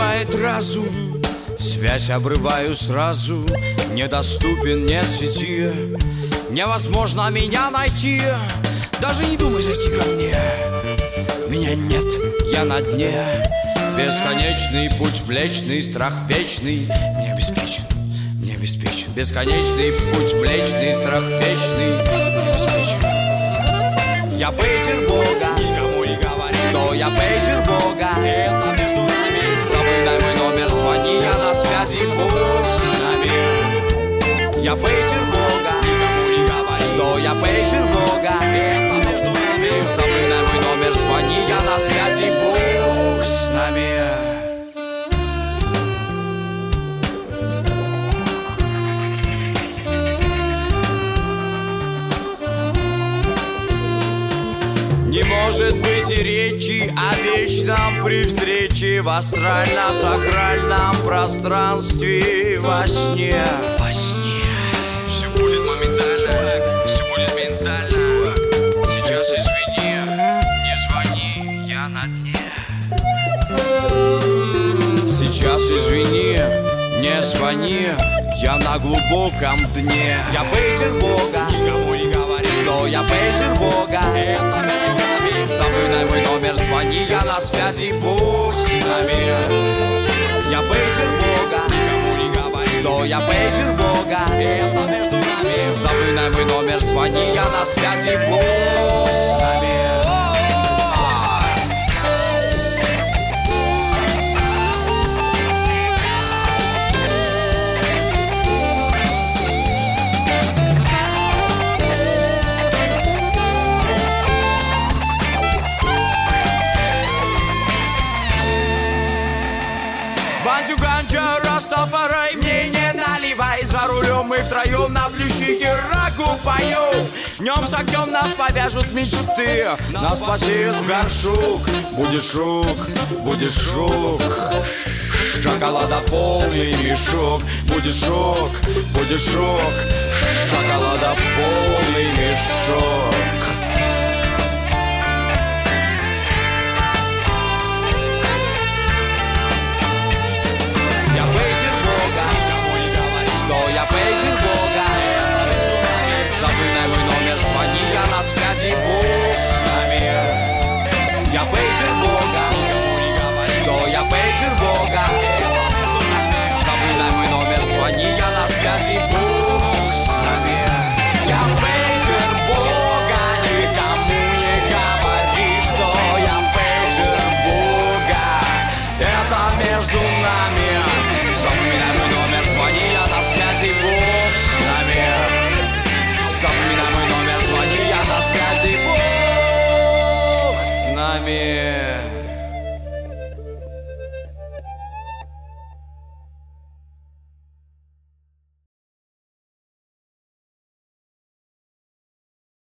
помешает разум, связь обрываю сразу, недоступен, нет сети. Невозможно меня найти, даже не думай зайти ко мне. Меня нет, я на дне. Бесконечный путь млечный, страх вечный мне обеспечен, мне обеспечен. Бесконечный путь млечный, страх вечный мне обеспечен. Я пейджер Бога, никому не говори, что я пейджер Бога. Это между нами. Запоминай мой номер, звони, я на связи, будь с нами. Я пейджер Бога, никому не говори, что я пейджер Бога. Это между нами. Запоминай мой номер, звони, я на связи, будь с нами. Не может быть и речи о вечном при встрече в астрально-сакральном пространстве во сне. Во сне. Все будет моментально, все будет ментально. Сейчас извини, не звони, я на дне. Сейчас извини, не звони, я на глубоком дне. Я пейджер Бога, никому не говори, что я пейджер Бога. Это между нами. Запоминай мой номер, звони, я на связи, будь с нами. Я пейджер Бога, никому не говори, что я пейджер Бога. Это между нами. Запоминай мой номер, звони, я на связи, будь с нами. Бандю, ганджа, растафарай, мне не наливай. За рулем мы втроем на плющике рагу поем. Днем с огнем нас повяжут мечты, нас посеют в горшок. Будешь шок, будешь шок, шоколада полный мешок. Будешь шок, будешь шок, шоколада полный мешок. Я пейджер Бога, никому не говори, что я пейджер Бога. Это между нами. Запоминай мой номер, звони, я на связи, будь с нами. Я пейджер Бога, никому не говори, что я пейджер Бога. Это между нами. Запоминай мой номер, звони, я на связи, будь с нами. Я пейджер Бога, никому не говори, что я пейджер Бога. Это между нами. Запоминай мой номер, звони, я на связи, будь с нами. Запоминай мой номер, звони, я на связи, будь с нами.